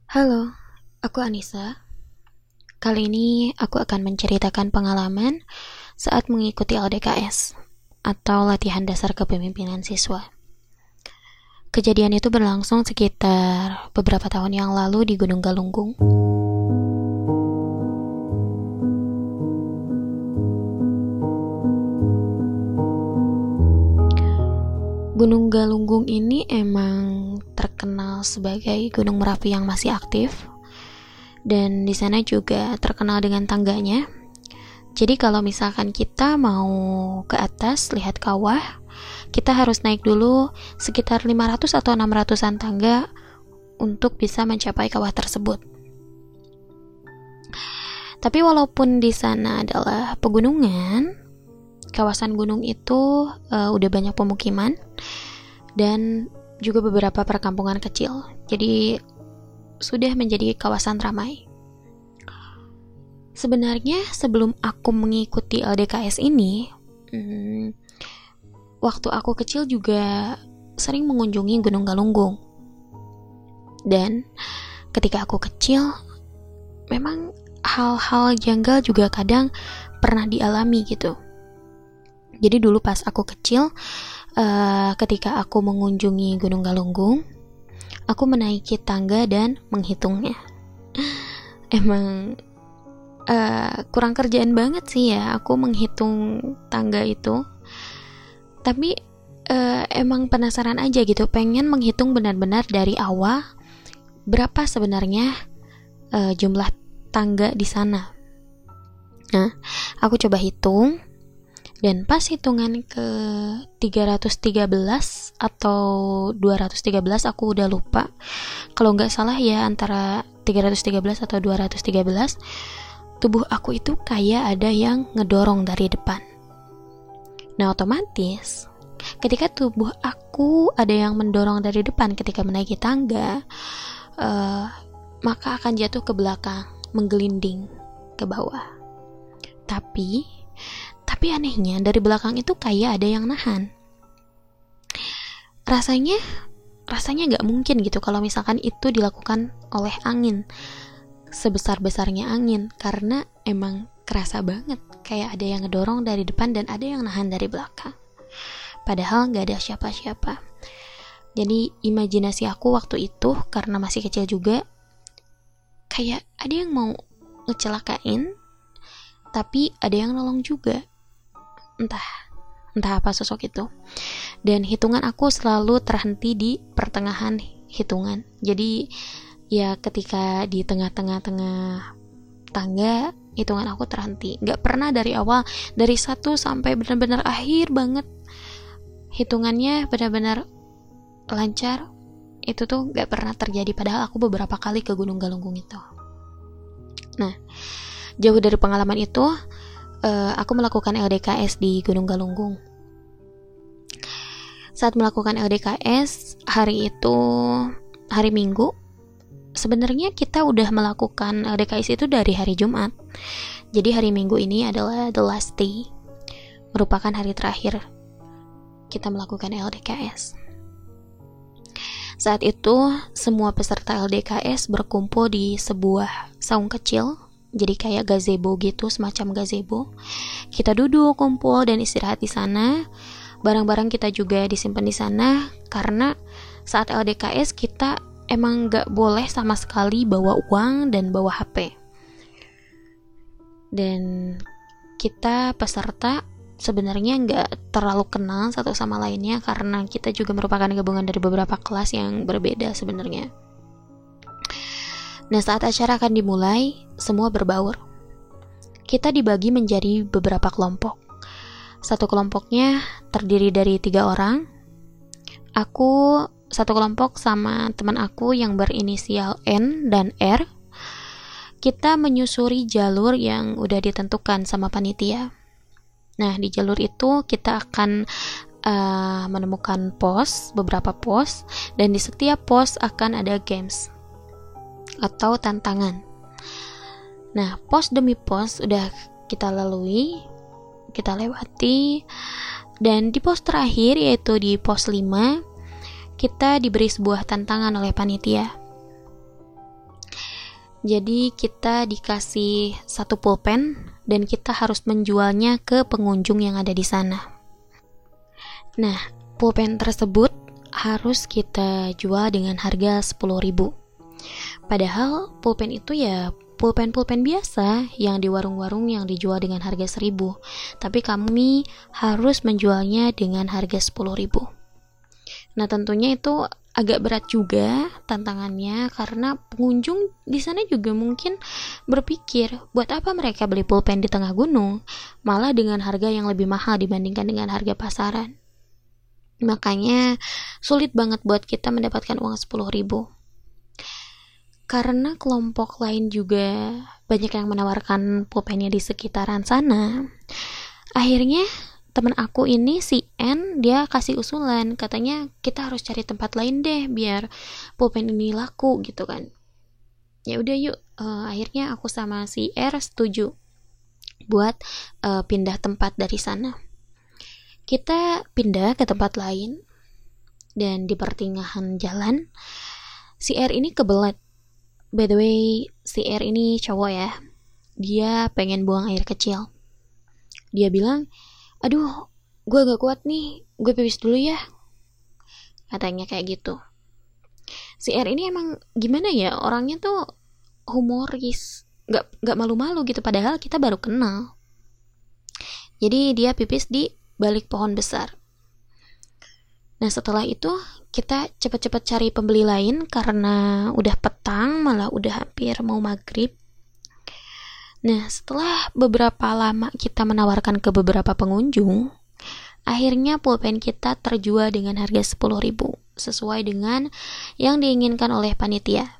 Halo, aku Anissa. Kali ini aku akan menceritakan pengalaman saat mengikuti LDKS atau Latihan Dasar Kepemimpinan Siswa. Kejadian itu berlangsung sekitar beberapa tahun yang lalu di Gunung Galunggung. Gunung Galunggung ini emang terkenal sebagai gunung Merapi yang masih aktif, dan di sana juga terkenal dengan tangganya. Jadi kalau misalkan kita mau ke atas lihat kawah, kita harus naik dulu sekitar 500 atau 600-an tangga untuk bisa mencapai kawah tersebut. Tapi walaupun di sana adalah pegunungan, kawasan gunung itu udah banyak pemukiman dan juga beberapa perkampungan kecil. Jadi sudah menjadi kawasan ramai. Sebenarnya sebelum aku mengikuti LDKS ini, waktu aku kecil juga sering mengunjungi Gunung Galunggung. Dan ketika aku kecil, memang hal-hal janggal juga kadang pernah dialami gitu. Jadi dulu pas aku kecil, ketika aku mengunjungi Gunung Galunggung, aku menaiki tangga dan menghitungnya. Emang kurang kerjaan banget sih ya aku menghitung tangga itu. Tapi emang penasaran aja gitu, pengen menghitung benar-benar dari awal berapa sebenarnya jumlah tangga di sana. Nah, aku coba hitung. Dan pas hitungan ke 313 atau 213, aku udah lupa. Kalau nggak salah ya antara 313 atau 213, tubuh aku itu kayak ada yang ngedorong dari depan. Nah, otomatis ketika tubuh aku ada yang mendorong dari depan ketika menaiki tangga, maka akan jatuh ke belakang, menggelinding ke bawah. Tapi anehnya dari belakang itu kayak ada yang nahan. Rasanya nggak mungkin gitu kalau misalkan itu dilakukan oleh angin, sebesar-besarnya angin, karena emang kerasa banget kayak ada yang ngedorong dari depan dan ada yang nahan dari belakang. Padahal nggak ada siapa-siapa. Jadi imajinasi aku waktu itu, karena masih kecil juga, kayak ada yang mau ngecelakain, tapi ada yang nolong juga. Entah apa sosok itu. Dan hitungan aku selalu terhenti di pertengahan hitungan. Jadi ya ketika di tengah-tengah tangga, hitungan aku terhenti. Gak pernah dari awal, dari 1 sampai benar-benar akhir banget hitungannya benar-benar lancar. Itu tuh gak pernah terjadi, padahal aku beberapa kali ke Gunung Galunggung itu. Nah, jauh dari pengalaman itu, aku melakukan LDKS di Gunung Galunggung. Saat melakukan LDKS, hari itu hari Minggu. Sebenarnya kita udah melakukan LDKS itu dari hari Jumat. Jadi hari Minggu ini adalah the last day, merupakan hari terakhir kita melakukan LDKS. Saat itu semua peserta LDKS berkumpul di sebuah saung kecil. Jadi kayak gazebo gitu, semacam gazebo. Kita duduk, kumpul, dan istirahat di sana. Barang-barang kita juga disimpan di sana, karena saat LDKS kita emang gak boleh sama sekali bawa uang dan bawa HP. Dan kita peserta sebenarnya gak terlalu kenal satu sama lainnya, karena kita juga merupakan gabungan dari beberapa kelas yang berbeda sebenarnya. Nah, saat acara akan dimulai, semua berbaur. Kita dibagi menjadi beberapa kelompok. Satu kelompoknya terdiri dari 3 orang. Aku satu kelompok sama teman aku yang berinisial N dan R. Kita menyusuri jalur yang udah ditentukan sama panitia. Nah, di jalur itu kita akan menemukan beberapa pos, dan di setiap pos akan ada games atau tantangan. Nah, pos demi pos udah kita lalui, kita lewati, dan di pos terakhir, yaitu di pos 5, kita diberi sebuah tantangan oleh panitia. Jadi kita dikasih satu pulpen dan kita harus menjualnya ke pengunjung yang ada di sana. Nah, pulpen tersebut harus kita jual dengan harga 10.000. Padahal pulpen itu ya pulpen-pulpen biasa yang di warung-warung yang dijual dengan harga 1.000. Tapi kami harus menjualnya dengan harga 10.000. Nah, tentunya itu agak berat juga tantangannya, karena pengunjung di sana juga mungkin berpikir, buat apa mereka beli pulpen di tengah gunung, malah dengan harga yang lebih mahal dibandingkan dengan harga pasaran. Makanya sulit banget buat kita mendapatkan uang 10.000. Karena kelompok lain juga banyak yang menawarkan pulpennya di sekitaran sana. Akhirnya teman aku ini si N, dia kasih usulan, katanya kita harus cari tempat lain deh biar pulpen ini laku gitu kan. Ya udah yuk, akhirnya aku sama si R setuju buat pindah tempat dari sana. Kita pindah ke tempat lain, dan di pertengahan jalan si R ini kebelet. By the way, si R ini cowok ya, dia pengen buang air kecil. Dia bilang, aduh, gue gak kuat nih, gue pipis dulu ya, katanya kayak gitu. Si R ini emang gimana ya, orangnya tuh humoris, gak malu-malu gitu, padahal kita baru kenal. Jadi dia pipis di balik pohon besar. Nah, setelah itu kita cepat-cepat cari pembeli lain karena udah petang, malah udah hampir mau maghrib. Nah, setelah beberapa lama kita menawarkan ke beberapa pengunjung, akhirnya pulpen kita terjual dengan harga 10.000 sesuai dengan yang diinginkan oleh panitia.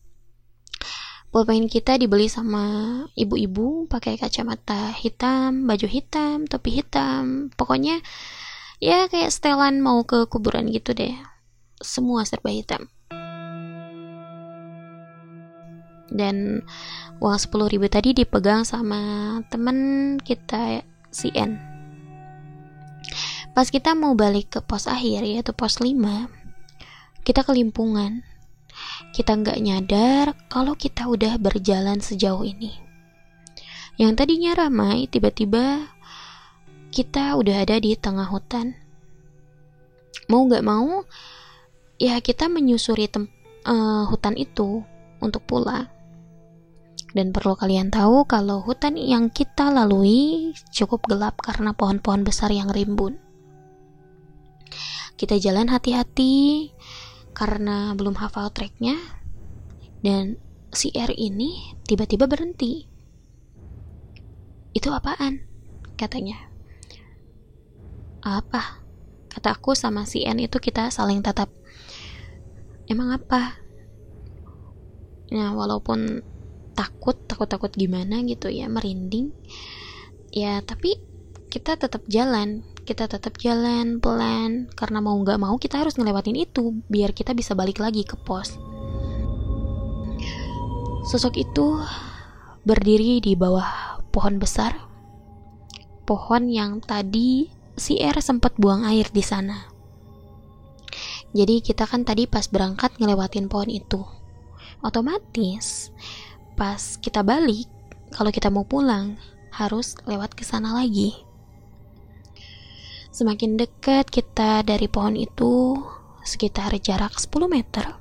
Pulpen kita dibeli sama ibu-ibu pakai kacamata hitam, baju hitam, topi hitam, pokoknya ya kayak setelan mau ke kuburan gitu deh. Semua serba hitam. Dan uang 10.000 tadi dipegang sama temen kita si N. Pas kita mau balik ke pos akhir, yaitu pos 5, kita kelimpungan. Kita nggak nyadar kalau kita udah berjalan sejauh ini. Yang tadinya ramai, tiba-tiba kita udah ada di tengah hutan. Mau nggak mau, ya kita menyusuri hutan itu untuk pulang. Dan perlu kalian tahu kalau hutan yang kita lalui cukup gelap karena pohon-pohon besar yang rimbun. Kita jalan hati-hati karena belum hafal treknya, dan si R ini tiba-tiba berhenti. Itu apaan? Katanya. Apa? Kata aku sama si N itu, kita saling tatap. Emang apa? Nah, walaupun takut gimana gitu ya, merinding ya, tapi kita tetap jalan pelan, karena mau gak mau kita harus ngelewatin itu biar kita bisa balik lagi ke pos. Sosok itu berdiri di bawah pohon besar, pohon yang tadi si R sempat buang air di sana. Jadi kita kan tadi pas berangkat ngelewatin pohon itu, otomatis pas kita balik, kalau kita mau pulang harus lewat ke sana lagi. Semakin dekat kita dari pohon itu, sekitar jarak 10 meter,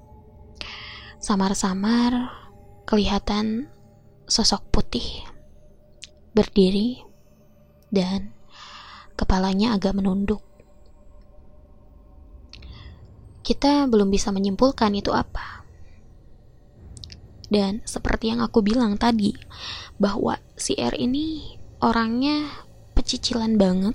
samar-samar kelihatan sosok putih berdiri dan kepalanya agak menunduk. Kita belum bisa menyimpulkan itu apa. Dan seperti yang aku bilang tadi, bahwa si R ini orangnya pecicilan banget.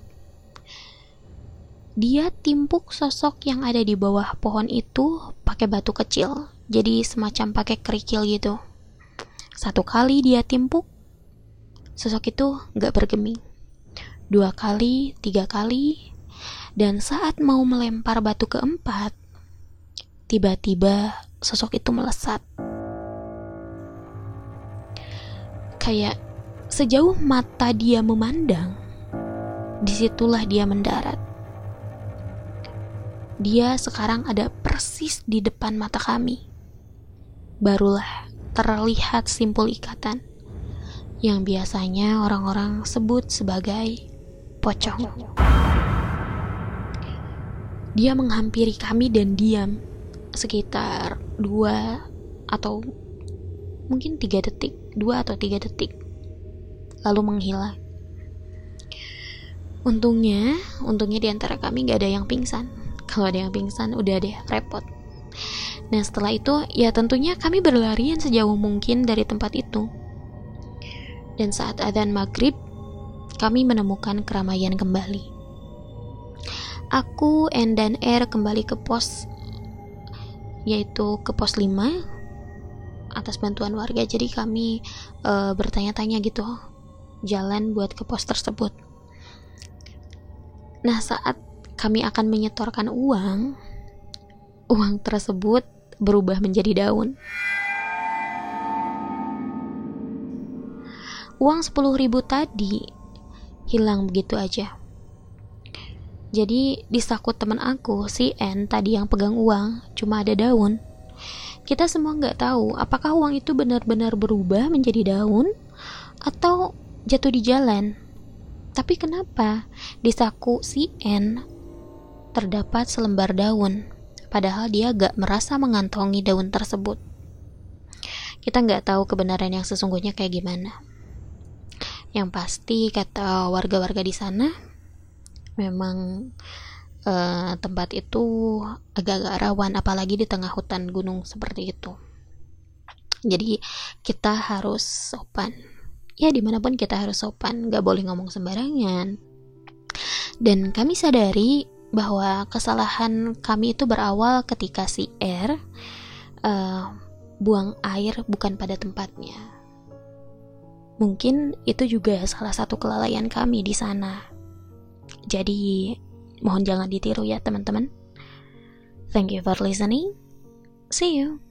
Dia timpuk sosok yang ada di bawah pohon itu pakai batu kecil, jadi semacam pakai kerikil gitu. Satu kali dia timpuk, sosok itu gak bergeming. 2 kali, 3 kali, dan saat mau melempar batu keempat, tiba-tiba sosok itu melesat. Kayak sejauh mata dia memandang, disitulah dia mendarat. Dia sekarang ada persis di depan mata kami. Barulah terlihat simpul ikatan yang biasanya orang-orang sebut sebagai pocong. Dia menghampiri kami dan diam sekitar 2 atau mungkin 3 detik, 2 atau 3 detik, lalu menghilang. Untungnya di antara kami gak ada yang pingsan. Kalau ada yang pingsan udah deh repot. Nah setelah itu ya tentunya kami berlarian sejauh mungkin dari tempat itu. Dan saat adzan maghrib, kami menemukan keramaian kembali. Aku, N dan R kembali ke pos, yaitu ke pos 5 atas bantuan warga. Jadi kami bertanya-tanya gitu jalan buat ke pos tersebut. Nah saat kami akan menyetorkan uang tersebut berubah menjadi daun. Uang 10.000 tadi hilang begitu aja. Jadi di saku teman aku, si N tadi yang pegang uang, cuma ada daun. Kita semua gak tahu apakah uang itu benar-benar berubah menjadi daun atau jatuh di jalan. Tapi kenapa di saku si N terdapat selembar daun, padahal dia gak merasa mengantongi daun tersebut. Kita gak tahu kebenaran yang sesungguhnya kayak gimana. Yang pasti kata warga-warga di sana, memang tempat itu agak-agak rawan, apalagi di tengah hutan gunung seperti itu. Jadi kita harus sopan. Ya dimanapun kita harus sopan, gak boleh ngomong sembarangan. Dan kami sadari bahwa kesalahan kami itu berawal ketika si R buang air bukan pada tempatnya. Mungkin itu juga salah satu kelalaian kami di sana. Jadi mohon jangan ditiru ya teman-teman. Thank you for listening. See you.